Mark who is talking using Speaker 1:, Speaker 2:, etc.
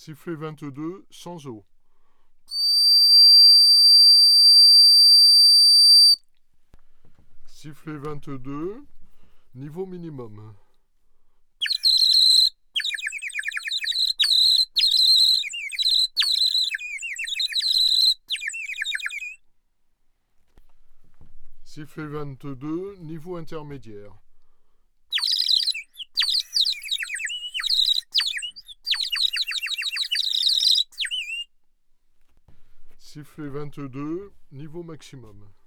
Speaker 1: Sifflet 22, sans eau. Sifflet 22, niveau minimum. Sifflet 22, niveau intermédiaire. Sifflet 22, niveau maximum.